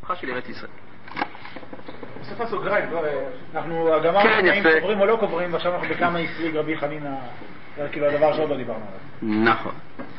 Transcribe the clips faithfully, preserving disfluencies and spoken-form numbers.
משפחה של ארץ ישראל. בסוף הסוגריים, אנחנו גמרנו אם קוברים או לא קוברים, ועכשיו אנחנו בכמה הפליג רבי חנינא, זה כאילו הדבר שעוד לא דיברנו עליו. נכון.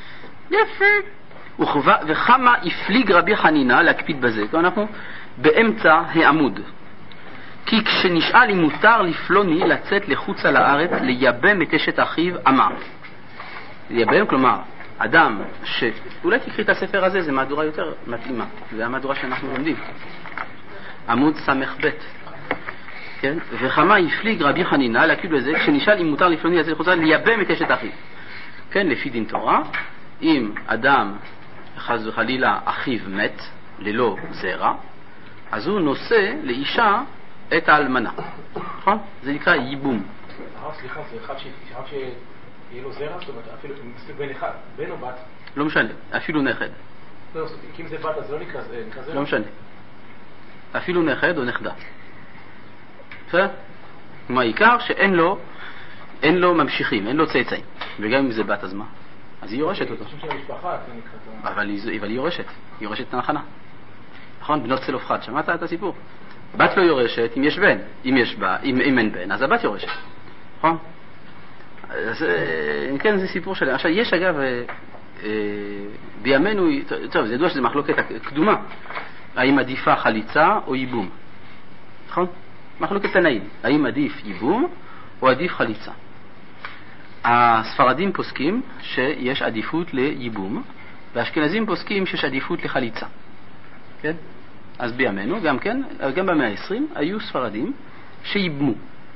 יפה. וכמה הפליג רבי חנינא להקפיד בזה, אנחנו באמצע העמוד. כי כשנשאל אם מותר לפלוני לצאת לחוצה לארץ לייבם את אשת אחיו, אמר. לייבם, כלומר, אדם ש... אולי תקריא את הספר הזה, זה מהדורה יותר מתאימה. זה המהדורה שאנחנו לומדים. עמוד סמך ב'. כן? וכמה הפליג רבי חנינא להקפיד בזה, כשנשאל אם מותר לפלוני לצאת לחוצה לייבם את אשת אחיו. כן, לפי דין תורה, אם אדם חס וחלילה אחיו מת ללא זרע, אז הוא נושא לאישה את האלמנה. נכון? זה נקרא ייבום. סליחה, זה אחד שיהיה לו זרע? זאת אומרת, אפילו מספיק בן אחד, בן או בת? לא משנה, אפילו נכד. לא, כי אם זה בת, אז לא נקרא זרע? לא משנה. אפילו נכד או נכדה. בסדר? מה העיקר? שאין לו, אין לו ממשיכים, אין לו צאצאים. וגם אם זה בת, אז מה? אז היא יורשת אותו. אבל היא יורשת, היא יורשת את הנחנה. נכון? בנות צלופחד, שמעת את הסיפור? בת לא יורשת אם יש בן, אם יש בה, אם, אם אין בן, אז הבת יורשת. נכון? אז כן, זה סיפור שלהם. עכשיו, יש אגב, אה, אה, בימינו, טוב, זה ידוע שזה מחלוקת קדומה, האם עדיפה חליצה או ייבום. נכון? מחלוקת תנאים, האם עדיף ייבום או עדיף חליצה. הספרדים פוסקים שיש עדיפות לייבום, והאשכנזים פוסקים שיש עדיפות לחליצה. כן? אז בימינו, גם כן, גם במאה ה-עשרים, היו ספרדים שייבמו.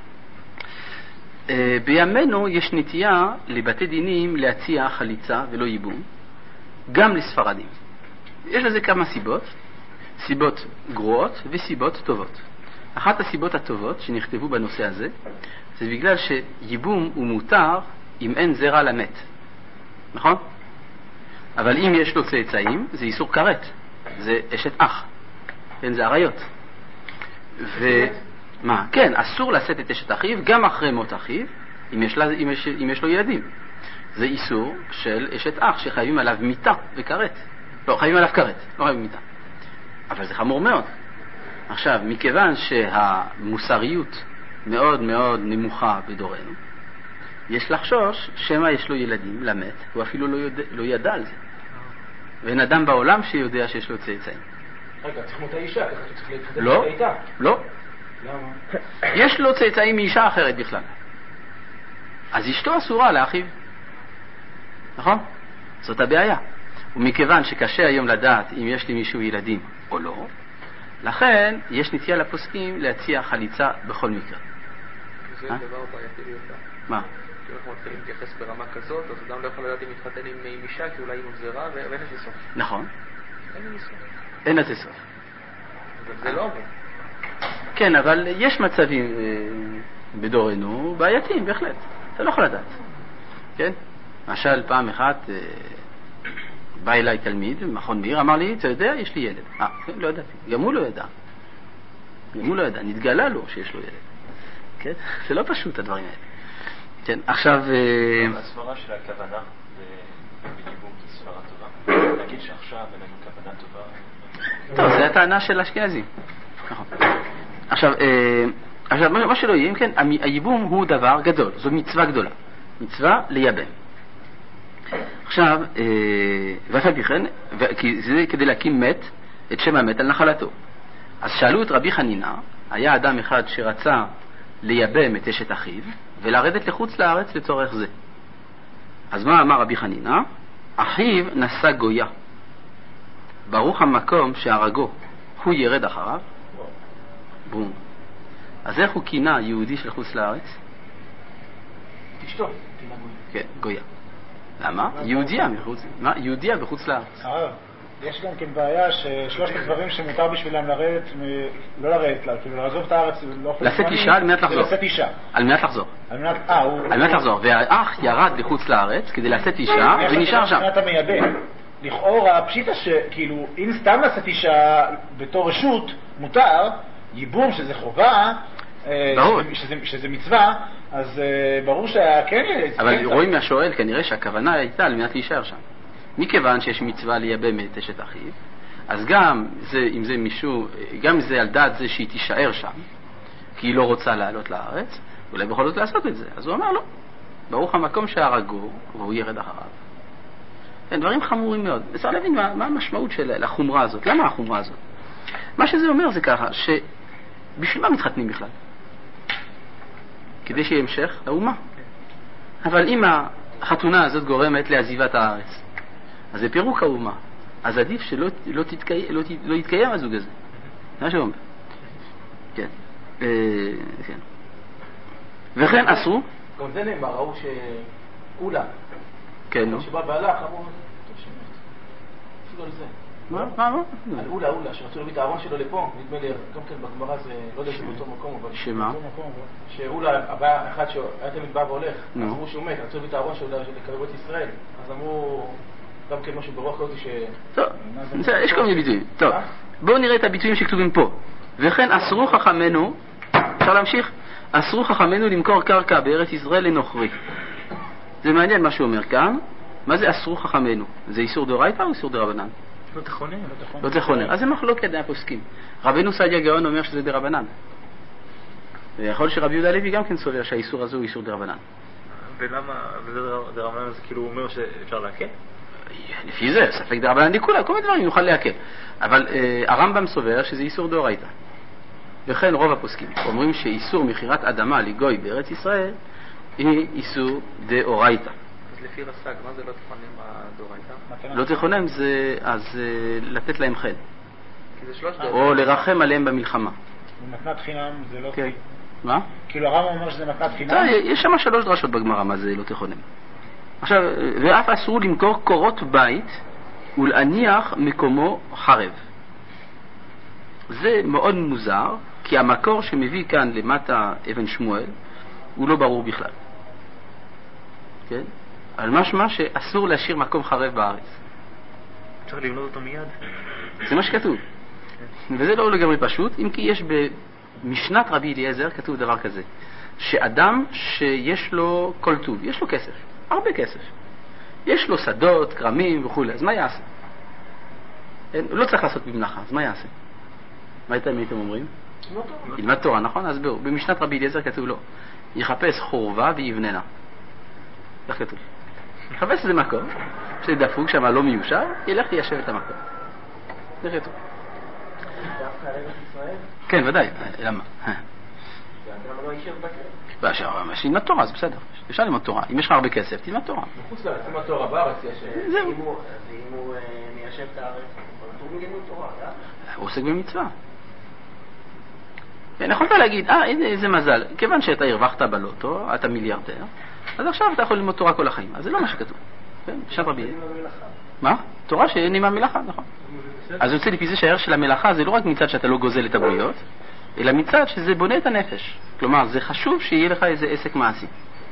בימינו יש נטייה לבתי דינים להציע חליצה ולא ייבום, גם לספרדים. יש לזה כמה סיבות, סיבות גרועות וסיבות טובות. אחת הסיבות הטובות שנכתבו בנושא הזה, זה בגלל שייבום הוא מותר אם אין זרע למת. נכון? אבל אם יש לו צאצאים, זה איסור כרת. זה אשת אח. כן, זה עריות. ומה? כן, אסור לשאת את אשת אחיו גם אחרי מות אחיו, אם יש, לה, אם יש, אם יש לו ילדים. זה איסור של אשת אח שחייבים עליו מיטה וכרת. לא, חייבים עליו כרת, לא חייבים מיטה. אבל זה חמור מאוד. עכשיו, מכיוון שהמוסריות מאוד מאוד נמוכה בדורנו, יש לחשוש שמה יש לו ילדים למת, הוא אפילו לא ידע, לא ידע על זה. ואין אדם בעולם שיודע שיש לו צאצאים. רגע, צריך מות האישה, ככה שצריך להתחדש את האיתה. לא. למה? יש לו צאצאים מאישה אחרת בכלל. אז אשתו אסורה לאחיו. נכון? זאת הבעיה. ומכיוון שקשה היום לדעת אם יש לי מישהו ילדים או לא, לכן יש נטייה לפוסקים להציע חליצה בכל מקרה. זה דבר בעייתי ביותר. מה? אם אנחנו מתחילים להתייחס ברמה כזאת, אז אדם לא יכול לדעת אם מתחתן עם אישה, כי אולי היא מבזרה, ואין לזה סוף. נכון. אין לזה סוף. אין לזה סוף. אבל זה לא עובד. כן, אבל יש מצבים בדורנו בעייתיים, בהחלט. אתה לא יכול לדעת. כן? למשל, פעם אחת בא אליי תלמיד, מכון מאיר, אמר לי, אתה יודע, יש לי ילד. אה, כן, לא ידעתי. גם הוא לא ידע. גם הוא לא ידע. נתגלה לו שיש לו ילד. כן? זה לא פשוט, הדברים האלה. כן, עכשיו... הסברה של הכוונה בייבום היא סברה טובה. להגיד שעכשיו אין לנו כוונה טובה. טוב, זה הטענה של אשכנזים. נכון. עכשיו, עכשיו, מה שלא יהיה, אם כן, הייבום הוא דבר גדול. זו מצווה גדולה. מצווה לייבם. עכשיו, ואף על פי כן, כי זה כדי להקים מת, את שם המת על נחלתו. אז שאלו את רבי חנינא, היה אדם אחד שרצה לייבם את אשת אחיו, ולרדת לחוץ לארץ לצורך זה. אז מה אמר רבי חנינא? אחיו נשא גויה. ברוך המקום שהרגו, הוא ירד אחריו. בום. אז איך הוא כינה יהודי של חוץ לארץ? תשתו, כינה גויה. כן, גויה. למה? יהודיה מחוץ, מה? יהודיה בחוץ לארץ. יש גם כן בעיה ששלושת הדברים שמותר בשבילם לרדת, לא לרדת לה, כאילו לעזוב את הארץ, לשאת אישה על מנת לחזור. לשאת אישה. על מנת לחזור. על מנת, אה, הוא... על מנת לחזור. והאח ירד לחוץ לארץ כדי לשאת אישה ונשאר שם. אתה מייבא. לכאורה, פשיטה שכאילו, אם סתם לשאת אישה בתור רשות, מותר, ייבום שזה חובה, שזה, שזה מצווה, אז ברור שכן... אבל רואים מהשואל כנראה שהכוונה הייתה על מנת להישאר שם. מכיוון שיש מצווה לייבם את אשת אחיו, אז גם זה, אם זה מישהו, גם זה על דעת זה שהיא תישאר שם, כי היא לא רוצה לעלות לארץ, אולי בכל זאת לעשות את זה. אז הוא אמר לו, ברוך המקום שהרגו, והוא ירד אחריו. כן, דברים חמורים מאוד. אפשר להבין מה, מה המשמעות של החומרה הזאת. למה החומרה הזאת? מה שזה אומר זה ככה, שבשביל מה מתחתנים בכלל? כדי שיהיה המשך לאומה. אבל אם החתונה הזאת גורמת לעזיבת הארץ, אז זה פירוק האומה. אז עדיף שלא לא תתקיים, לא, לא יתקיים הזוג הזה. זה מה שאומר. כן. אה, כן. וכן אסרו. גם זה נאמר, ראו שאולה. כן, נו. שבא והלך, אמרו, טוב שמת. אפילו על זה. מה? מה? מה? על אולה, אולה, שרצו להביא את הארון שלו לפה, נדמה לי, גם כן בגמרא זה, לא יודע שזה באותו מקום, אבל... שמה? שאולה, הבא אחד שהיה תמיד בא והולך, אז אמרו שהוא מת, רצו להביא את הארון שלו לקרב את ישראל, אז אמרו, גם כן משהו ברוח כזאת ש... טוב, יש כל מיני ביטויים. טוב, בואו נראה את הביטויים שכתובים פה. וכן אסרו חכמנו, אפשר להמשיך? אסרו חכמנו למכור קרקע בארץ ישראל לנוכרי. זה מעניין מה שהוא אומר כאן. מה זה אסרו חכמנו? זה איסור דאורייתא או איסור דרבנן? לא תכונן. לא תכונן. אז זה מחלוקת בין הפוסקים. רבנו סעדיה גאון אומר שזה דרבנן. ויכול שרבי יהודה הלוי גם כן סובר שהאיסור הזה הוא איסור דרבנן. ולמה, וזה דרבנן זה כאילו אומר שאפשר להקל? לפי זה, ספק דרבנן דיקולה, כל מיני דברים יוכל להקל. אבל אה, הרמב"ם סובר שזה איסור דאורייתא. וכן רוב הפוסקים אומרים שאיסור מכירת אדמה לגוי בארץ ישראל היא איסור דאורייתא. אז לפי רס"ג, מה זה לא תכונן הדאורייתא? לא תכונן זה אז לתת להם חן. כי זה שלוש דאורייתא. או לרחם עליהם במלחמה. מתנת חינם זה לא... כן. מה? כאילו הרמב"ם אומר שזה מתנת חינם? יש שם שלוש דרשות בגמרא מה זה לא תכונן. עכשיו, ואף אסרו למכור קורות בית ולהניח מקומו חרב. זה מאוד מוזר, כי המקור שמביא כאן למטה אבן שמואל הוא לא ברור בכלל. כן? על משמע שאסור להשאיר מקום חרב בארץ. צריך לבנות אותו מיד. זה מה שכתוב. וזה לא לגמרי פשוט, אם כי יש במשנת רבי אליעזר כתוב דבר כזה, שאדם שיש לו כל טוב, יש לו כסף, הרבה כסף. יש לו שדות, קרמים וכו', אז מה יעשה? הוא לא צריך לעשות במלאכה, אז מה יעשה? מה הייתם הייתם אומרים? ילמד תורה, נכון? אז בואו, במשנת רבי אליעזר כתוב לו, יחפש חורבה ויבננה. כך כתוב. יחפש איזה מקום, שדפוק שם לא מיושב, ילך ליישב את המקום. זה כתוב. דווקא על ארץ ישראל? כן, ודאי. למה? שאדם לא יישב בכלל. שילמד תורה, זה בסדר. אפשר ללמוד תורה. אם יש לך הרבה כסף, תלמד תורה. מחוץ לארץ, ללמוד תורה בארץ יש... זהו. אם הוא מיישב את הארץ, הוא מגן תורה, לא? הוא עוסק במצווה. יכולת להגיד, אה, איזה מזל, כיוון שאתה הרווחת בלוטו, אתה מיליארדר, אז עכשיו אתה יכול ללמוד תורה כל החיים. אז זה לא מה שכתוב. שם רבי... מה? תורה שאין עם המלאכה, נכון. אז זה יוצא לפי זה שהערך של המלאכה זה לא רק מצד שאתה לא גוזל את הבריות, אלא מצד שזה בונה את הנפש. כלומר, זה חשוב שיהיה לך איזה עסק מעשי.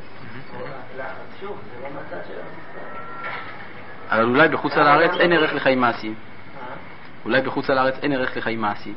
אבל אולי בחוץ על הארץ אין ערך לחיים מעשיים. אולי בחוץ על הארץ אין ערך לחיים מעשיים.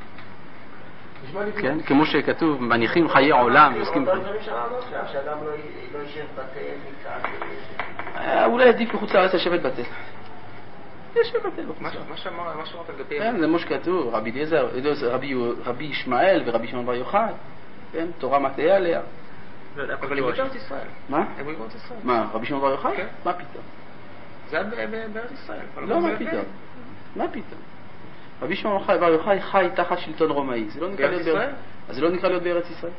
כן, כמו שכתוב, מניחים חיי עולם ועוסקים בחיים. שאדם לא יישב בטל, אולי עדיף בחוץ לארץ לשבת בטל. ישב בטל בחוץ. מה שאמרת לגבי... כן, זה מה שכתוב, רבי אליעזר, רבי ישמעאל ורבי שמעון בר יוחאי, כן, תורה מטעה עליה. אבל הם בארץ ישראל. מה? הם בארץ ישראל. מה, רבי שמעון בר יוחאי? מה פתאום? זה היה בארץ ישראל. לא, מה פתאום? מה פתאום? רבי שמעון בר יוחאי חי תחת שלטון רומאי. זה לא נקרא להיות בארץ. אז זה לא נקרא להיות בארץ ישראל.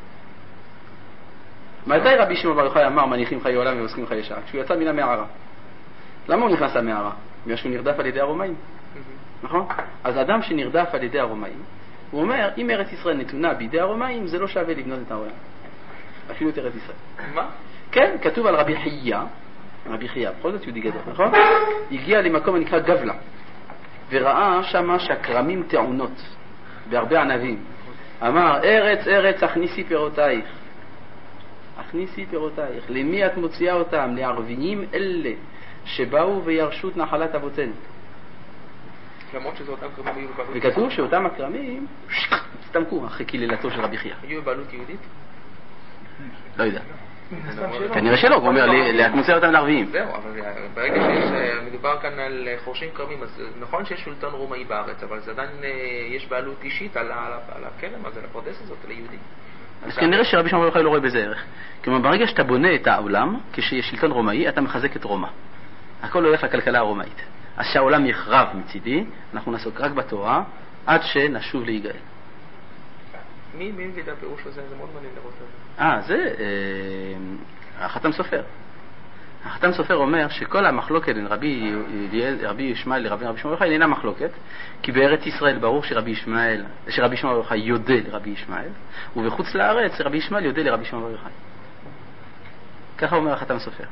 מתי רבי שמעון בר יוחאי אמר מניחים חיי עולם ועוסקים חיי שעה? כשהוא יצא מן המערה. למה הוא נכנס למערה? בגלל שהוא נרדף על ידי הרומאים. נכון? אז אדם שנרדף על ידי הרומאים, הוא אומר, אם ארץ ישראל נתונה בידי הרומאים, זה לא שווה לבנות את העולם. אפילו את ארץ ישראל. מה? כן, כתוב על רבי חייה, רבי חייה, בכל זאת יהודי גדול, נכון? הגיע למקום הנקרא גבלה, וראה שמה שהקרמים טעונות, בהרבה ענבים. אמר, ארץ, ארץ, הכניסי פירותייך. הכניסי פירותייך. למי את מוציאה אותם? לערביים אלה שבאו וירשו את נחלת אבותינו. למרות שזה אותם קרמים היו בבעלות... וכתוב שאותם הקרמים הצטמקו אחרי קללתו של רבי חייא. היו בבעלות יהודית? לא יודע. כנראה שלא, הוא אומר להתמוסר אותם לערביים. זהו, אבל ברגע שמדובר כאן על חורשים כרמים, אז נכון שיש שלטון רומאי בארץ, אבל זה עדיין יש בעלות אישית על הכרם הזה, לפרדס הזאת, ליהודים. אז כנראה שרבי שמעון בר יוחאי לא רואה בזה ערך. כלומר, ברגע שאתה בונה את העולם, כשיש שלטון רומאי, אתה מחזק את רומא. הכל הולך לכלכלה הרומאית. אז שהעולם יחרב מצידי, אנחנו נעסוק רק בתורה, עד שנשוב להיגאל. מי מביא את הפירוש הזה? זה מאוד מעניין לראות את זה. אה, זה אה, החתם סופר. החתם סופר אומר שכל המחלוקת בין רבי, רבי ישמעאל לרבי שמעון בר יוחאי אינה מחלוקת, כי בארץ ישראל ברור שרבי ישמעאל, שרבי שמעון בר יוחאי יודע לרבי ישמעאל, ובחוץ לארץ רבי ישמעאל יודע לרבי שמעון בר יוחאי. ככה אומר החתם סופר.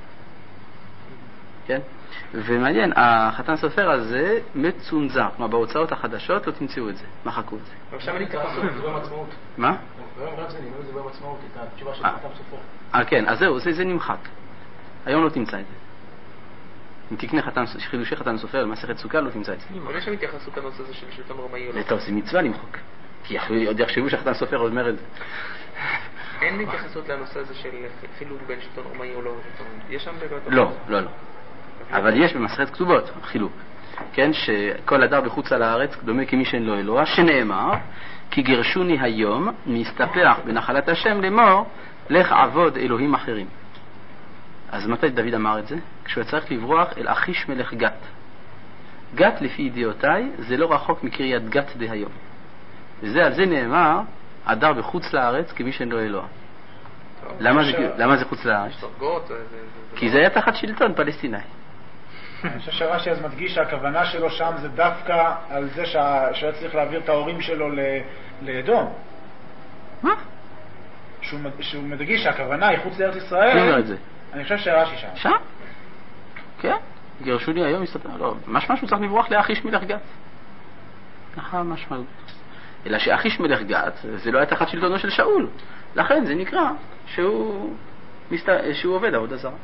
כן? ומעניין, החתן סופר הזה מצונזר, כלומר בהוצאות החדשות לא תמצאו את זה, מחקו את זה. עכשיו אני התייחסות, זה ביום עצמאות. מה? ביום רב זה נמנו, זה ביום עצמאות, את התשובה של החתן סופר. אה כן, אז זהו, זה, זה נמחק. היום לא תמצא את זה. אם תקנה חתן, חידושי חתן סופר למסכת סוכה לא תמצא את זה. אבל יש שם התייחסות לנושא הזה של שלטון רומאי או לא? זה טוב, זה מצווה למחוק. כי עוד יחשבו שהחתן סופר אומר את זה. אין התייחסות לנושא הזה של חילוק בין שלטון רומאי או לא? יש שם באמת? לא, לא, לא. אבל יש במסכת כתובות חילוק, כן, שכל הדר בחוץ על הארץ דומה כמי שאין לו אלוה, שנאמר כי גרשוני היום מסתפח בנחלת השם לאמור לך עבוד אלוהים אחרים. אז מתי דוד אמר את זה? כשהוא צריך לברוח אל אחיש מלך גת. גת לפי ידיעותיי זה לא רחוק מקריית גת דהיום, וזה על זה נאמר הדר בחוץ לארץ כמי שאין לו אלוה. למה זה, למה זה חוץ לארץ? כי זה היה תחת שלטון פלסטיני. אני חושב שרש"י אז מדגיש שהכוונה שלו שם זה דווקא על זה שהוא צריך להעביר את ההורים שלו לאדום. מה? שהוא מדגיש שהכוונה היא חוץ לארץ ישראל. מי אומר את זה? אני חושב שרש"י שם. שם? כן. גרשוני היום מסתפר. לא, משמע שהוא צריך לברוח לאחיש מלך גת. ככה משמע. אלא שאחיש מלך גת זה לא היה תחת שלטונו של שאול. לכן זה נקרא שהוא, מסת... שהוא עובד עבודה זרה.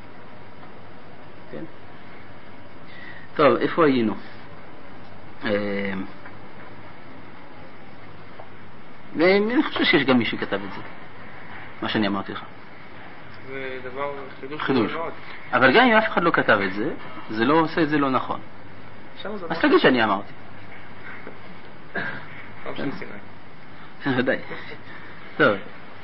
כן? טוב, איפה היינו? אני חושב שיש גם מי שכתב את זה, מה שאני אמרתי לך. זה דבר חידוש. חידוש. אבל גם אם אף אחד לא כתב את זה, זה לא עושה את זה לא נכון. אז תגיד שאני אמרתי. פעם של סיני. ודאי. טוב.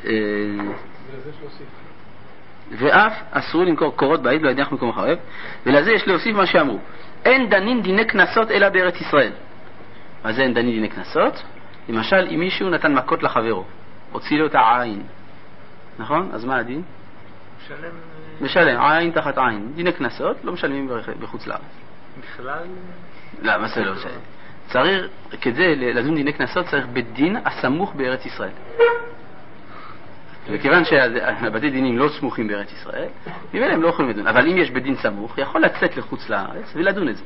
ואף אסרו למכור קורות בית, לא ידח מקום חרב, ולזה יש להוסיף מה שאמרו. אין דנין דיני כנסות אלא בארץ ישראל. מה זה אין דנין דיני כנסות? למשל, אם מישהו נתן מכות לחברו, הוציא לו את העין. נכון? אז מה הדין? משלם... משלם, עין תחת עין. דיני כנסות לא משלמים בחוץ לארץ. בכלל? לא, מה זה לא משלם? צריך, כדי לדון דיני כנסות צריך בית דין הסמוך בארץ ישראל. וכיוון שהבתי דינים לא סמוכים בארץ ישראל, ממילא הם לא יכולים לדון. אבל אם יש בית דין סמוך, יכול לצאת לחוץ לארץ ולדון את זה.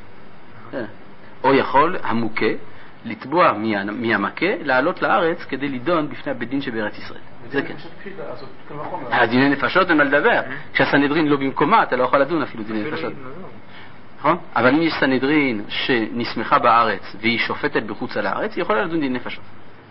או יכול המוכה לתבוע מהמכה לעלות לארץ כדי לדון בפני הבית דין שבארץ ישראל. זה כן. הדיני נפשות אין מה לדבר. כשהסנהדרין לא במקומה, אתה לא יכול לדון אפילו דיני נפשות. נכון? אבל אם יש סנהדרין שנסמכה בארץ והיא שופטת בחוץ על הארץ, היא יכולה לדון דיני נפשות.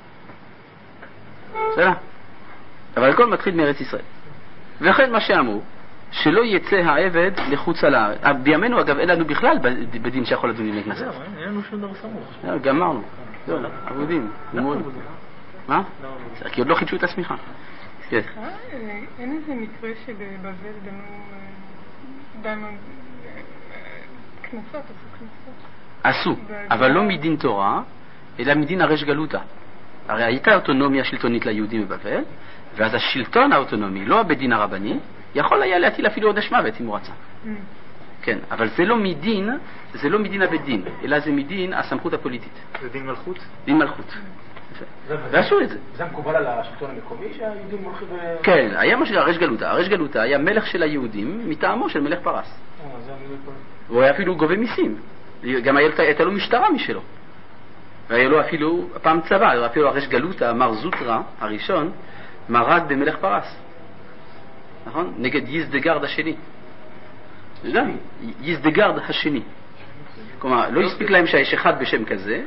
בסדר? אבל הכל מתחיל מארץ ישראל. וכן מה שאמרו, שלא יצא העבד לחוץ על הארץ. בימינו אגב אין לנו בכלל בדין שיכול לדון דיני כנסות. אין לנו שום דבר סמוך. גמרנו. עבודים. מה? כי עוד לא חידשו את הסמיכה. אין איזה מקרה שבבבל דנו כנסות, עשו כנסות? עשו, אבל לא מדין תורה, אלא מדין הרש גלותה. הרי הייתה אוטונומיה שלטונית ליהודים בבבל, ואז השלטון האוטונומי, לא הבדין הרבני, יכול היה להטיל אפילו עונש מוות אם הוא רצה. כן, אבל זה לא מדין, זה לא מדין הבדין, אלא זה מדין הסמכות הפוליטית. זה דין מלכות? דין מלכות. ועשו את זה. זה מקובל על השלטון המקומי שהיהודים הולכים ב... כן, היה משהו, הרש גלותה. הרש גלותה היה מלך של היהודים מטעמו של מלך פרס. הוא היה אפילו גובה מיסים. גם הייתה לו משטרה משלו. והיה לו אפילו פעם צבא, אפילו הרש גלותה, מר זוטרה הראשון, מרד במלך פרס. נכון? נגד יזדגרד השני. אתה יודע? יזדגרד השני. כלומר, לא הספיק להם שיש אחד בשם כזה,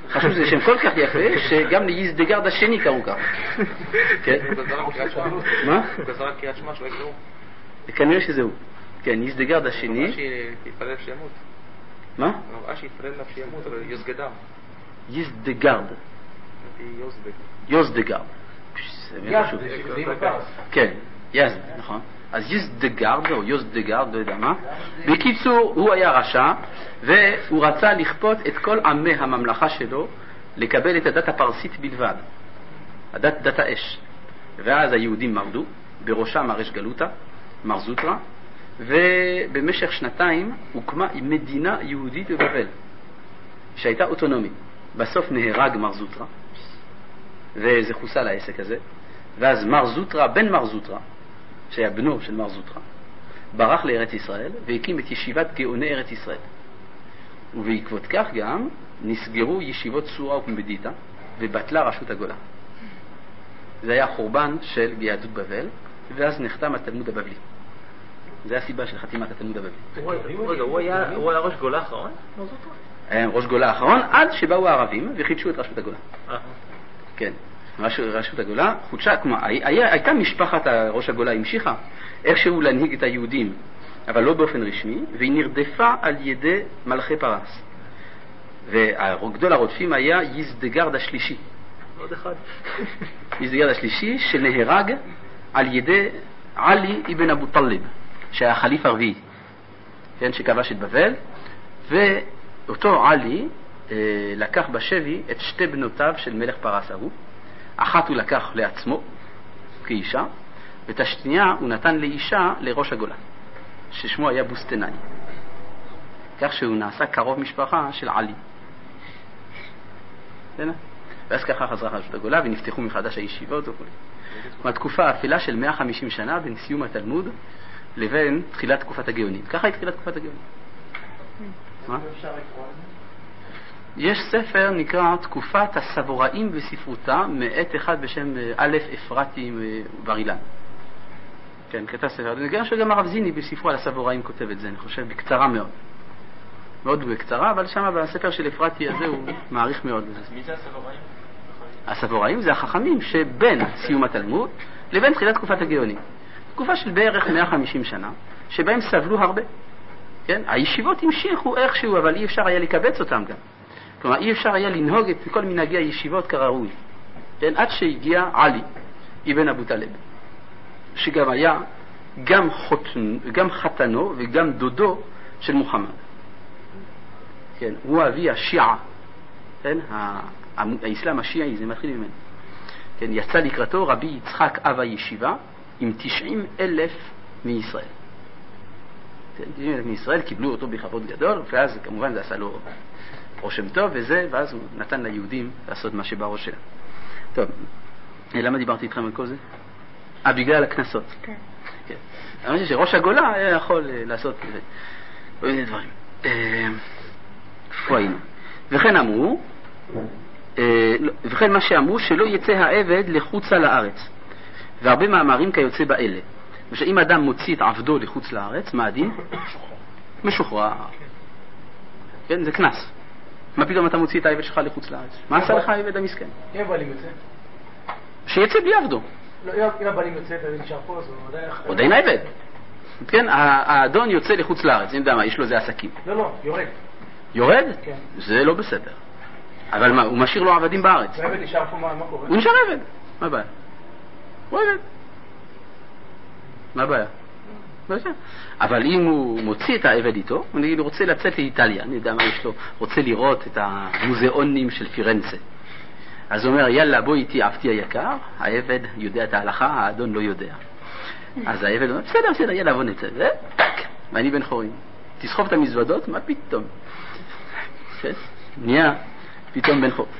חשוב שזה שם כל כך יפה, שגם ליזדגרד השני קראו ככה. כן? הוא גזר על קריאת שמע. מה? הוא גזר על קריאת שמע שלא יקראו. כנראה שזהו. כן, יזדגרד השני. רש"י יתפלל שימות. מה? רש"י יתפלל עליו שימות, אבל יוזגדם. יזדגרד. יוזדג. יוזדגרד. יזד, זה עם הפרס. כן, יזד, נכון. אז יזדגרד או יוזדגרד, לא יודע מה. בקיצור, הוא היה רשע, והוא רצה לכפות את כל עמי הממלכה שלו לקבל את הדת הפרסית בלבד, הדת דת האש. ואז היהודים מרדו, בראשם הרש גלותה, מר זוטרא, ובמשך שנתיים הוקמה מדינה יהודית בבבל, שהייתה אוטונומית. בסוף נהרג מר זוטרא, וזה חוסל העסק הזה, ואז מר זוטרא, בן מר זוטרא, שהיה בנו של מר זוטרא, ברח לארץ ישראל והקים את ישיבת גאוני ארץ ישראל. ובעקבות כך גם נסגרו ישיבות צורה ופמדיטה ובטלה רשות הגולה. זה היה חורבן של יהדות בבל, ואז נחתם התלמוד הבבלי. זה הסיבה של חתימת התלמוד הבבלי. רגע, הוא היה ראש גולה האחרון? היה ראש גולה האחרון עד שבאו הערבים וחידשו את רשות הגולה. כן, רשות הגולה חודשה, כלומר, הייתה משפחת ראש הגולה המשיכה איכשהו להנהיג את היהודים, אבל לא באופן רשמי, והיא נרדפה על ידי מלכי פרס. וגדול הרודפים היה יזדגרד השלישי. עוד אחד. יזדגרד השלישי שנהרג על ידי עלי אבן אבו טלב, שהיה חליף הרביעי, כן, שכבש את בבל, ואותו עלי אה, לקח בשבי את שתי בנותיו של מלך פרס ההוא. אחת הוא לקח לעצמו כאישה, ואת השנייה הוא נתן לאישה לראש הגולה, ששמו היה בוסטנאי, כך שהוא נעשה קרוב משפחה של עלי. ואז ככה חזרה רשות הגולה ונפתחו מחדש הישיבות וכו'. מהתקופה האפלה של מאה וחמישים שנה בין סיום התלמוד לבין תחילת תקופת הגאונים. ככה התחילה תקופת הגאונים. מה? יש ספר נקרא תקופת הסבוראים בספרותה, מאת אחד בשם א' אפרתי בר אילן. כן, כתב ספר. זה גם שגם הרב זיני בספרו על הסבוראים כותב את זה, אני חושב, בקצרה מאוד. מאוד בקצרה, אבל שם בספר של אפרתי הזה הוא מעריך מאוד. מי זה הסבוראים? הסבוראים זה החכמים שבין סיום התלמוד לבין תחילת תקופת הגאונים. תקופה של בערך מאה וחמישים שנה, שבהם סבלו הרבה. כן? הישיבות המשיכו איכשהו, אבל אי אפשר היה לקבץ אותם גם. כלומר, אי אפשר היה לנהוג את כל מנהגי הישיבות כראוי. כן? עד שהגיע עלי אבן אבו טלב, שגם היה גם, חותן, גם חתנו וגם דודו של מוחמד. כן? הוא אבי השיעה. כן? האסלאם השיעי, זה מתחיל ממנו. כן? יצא לקראתו רבי יצחק אב הישיבה עם תשעים אלף מישראל. תשעים אלף מישראל קיבלו אותו בכבוד גדול, ואז כמובן זה עשה לו רושם טוב וזה, ואז הוא נתן ליהודים לעשות מה שבראש שלהם. טוב, למה דיברתי איתכם על כל זה? אה, בגלל הכנסות. כן. כן. אני חושב שראש הגולה היה יכול לעשות כל מיני דברים. איפה היינו? וכן אמרו, וכן מה שאמרו, שלא יצא העבד לחוצה לארץ. והרבה מאמרים כיוצא באלה. אם אדם מוציא את עבדו לחוץ לארץ, מה הדין? משוחרר. כן, זה כנס. מה פתאום אתה מוציא את העבד שלך לחוץ לארץ? מה עשה לך העבד המסכן? אם הבעלים יוצא? שיצא בלי עבדו. אם הבעלים יוצא ונשאר פה, אז הוא עדיין העבד. כן, האדון יוצא לחוץ לארץ, אני יודע מה, יש לו זה עסקים. לא, לא, יורד. יורד? כן. זה לא בסדר. אבל מה, הוא משאיר לו עבדים בארץ. העבד נשאר פה, מה קורה? הוא נשאר עבד. מה הבעיה? הוא עבד. מה הבעיה? אבל אם הוא מוציא את העבד איתו, הוא נגיד, רוצה לצאת לאיטליה, אני יודע מה יש לו, רוצה לראות את המוזיאונים של פירנצה. אז הוא אומר, יאללה, בוא איתי עבדי היקר, העבד יודע את ההלכה, האדון לא יודע. אז העבד אומר, בסדר, בסדר, יאללה, בוא נצא. וטק, ואני בן חורים. תסחוב את המזוודות, מה פתאום? נהיה פתאום בן חור.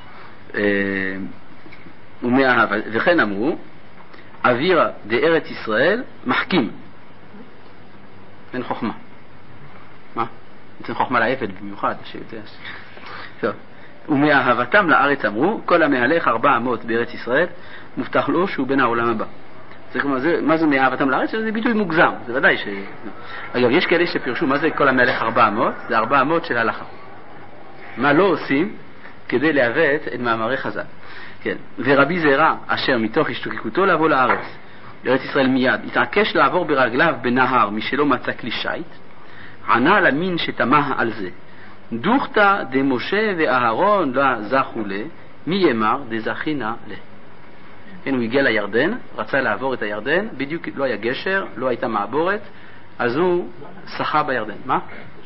וכן אמרו, אווירה דארץ ישראל מחכים. אין חוכמה. מה? אין חוכמה לעבד במיוחד. טוב. ומאהבתם לארץ אמרו, כל המהלך ארבע אמות בארץ ישראל, מובטח לו שהוא בן העולם הבא. זה כמו, זה, מה זה מאהבתם לארץ? זה ביטוי מוגזם, זה ודאי ש... אגב, יש כאלה שפרשו, מה זה כל המהלך ארבע אמות? זה ארבע אמות של הלכה. מה לא עושים כדי לעוות את מאמרי חז"ל. כן. ורבי זרע, אשר מתוך השתוקקותו לבוא לארץ, לארץ ישראל מיד, התעקש לעבור ברגליו בנהר משלא מצא כלי שיט, ענה למין שתמה על זה, דוכתא דמשה ואהרון לא זכו לה, מי יאמר דזכינה לה. כן, הוא הגיע לירדן, רצה לעבור את הירדן, בדיוק לא היה גשר, לא הייתה מעבורת, אז הוא שחה בירדן. מה?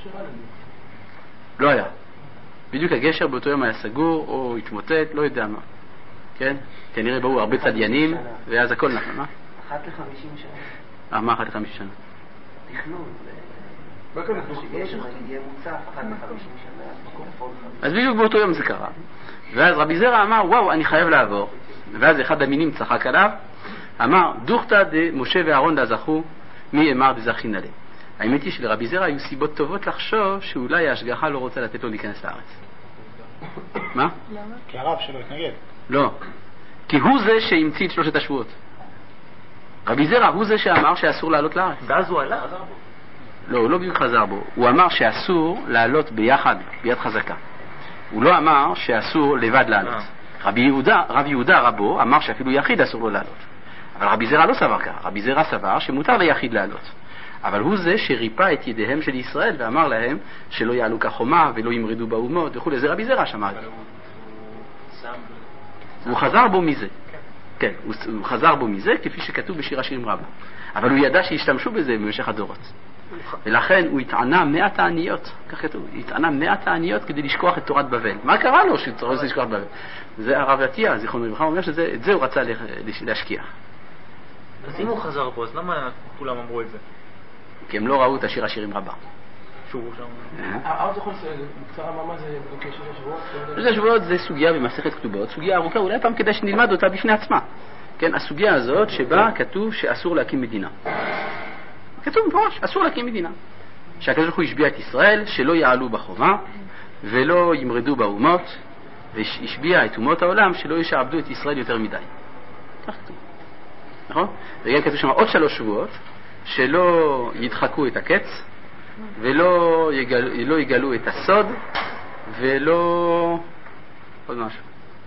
לא היה. בדיוק הגשר באותו יום היה סגור או התמוטט, לא יודע מה. כן? כנראה באו הרבה צדיינים, ואז הכל נכון. מה? אחת לחמישים שנה. אה, מה אחת לחמישים שנה? תכנון. שגשר יהיה מוצף אחת לחמישים שנה. אז בדיוק באותו יום זה קרה. ואז רבי זרע אמר, וואו, אני חייב לעבור. ואז אחד המינים צחק עליו, אמר, דוכתא דמשה ואהרון לא זכו, מי אמר דזכינא לה. האמת היא שלרבי זרע היו סיבות טובות לחשוב שאולי ההשגחה לא רוצה לתת לו להיכנס לארץ. מה? למה? כי הרב שלו התנגד. לא. כי הוא זה שהמציא את שלושת השבועות. רבי זרע הוא זה שאמר שאסור לעלות לארץ. ואז הוא עלה? לא, הוא לא בדיוק חזר בו. הוא אמר שאסור לעלות ביחד, ביד חזקה. הוא לא אמר שאסור לבד לעלות. רבי יהודה, רב יהודה רבו אמר שאפילו יחיד אסור לו לעלות. אבל רבי זרע לא סבר כך. רבי זרע סבר שמותר ליחיד לעלות. אבל הוא זה שריפא את ידיהם של ישראל ואמר להם שלא יעלו כחומה ולא ימרדו באומות וכו'. זה רבי זרע שמע. הוא חזר בו מזה. כן, הוא, הוא חזר בו מזה כפי שכתוב בשיר השירים רבה. אבל הוא ידע שהשתמשו בזה במשך הדורות. ולכן הוא התענה מאה תעניות, כך כתוב, הוא התענה מאה תעניות כדי לשכוח את תורת בבל. מה קרה לו שהוא רוצה לשכוח את בבל? זה הרב עטיה, זיכרונו לברכה, אומר שאת זה הוא רצה להשכיח. אז אם הוא חזר פה, אז למה כולם אמרו את זה? כי הם לא ראו את השיר השירים רבה. שהוא שם... הרב זוכר בקצרה מה זה בקשר לשבועות? שש שבועות זה סוגיה במסכת כתובות, סוגיה ארוכה, אולי פעם כדאי שנלמד אותה בפני עצמה. כן, הסוגיה הזאת שבה כתוב שאסור להקים מדינה. כתוב מפורש, אסור להקים מדינה. שהקדוש ברוך הוא השביע את ישראל שלא יעלו בחומה ולא ימרדו באומות, והשביע את אומות העולם שלא ישעבדו את ישראל יותר מדי. כך כתוב. נכון? וגם כתוב שם עוד שלוש שבועות שלא ידחקו את הקץ ולא יגל, לא יגלו את הסוד ולא עוד משהו.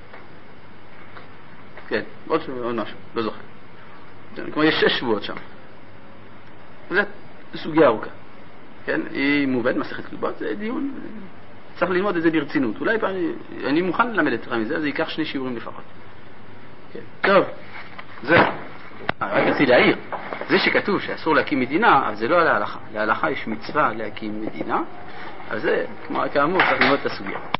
כן, עוד, עוד משהו, לא זוכר. כלומר יש שש שבועות שם. זו סוגיה ארוכה. כן, היא מובנת, מסכת כתובות, זה דיון, צריך ללמוד את זה ברצינות. אולי אני, אני מוכן ללמד את זה, זה ייקח שני שיעורים לפחות. כן. טוב, זה. רק רציתי להעיר, זה שכתוב שאסור להקים מדינה, אבל זה לא על ההלכה. להלכה יש מצווה להקים מדינה, אז זה, כמו כאמור, צריך ללמוד את הסוגיה.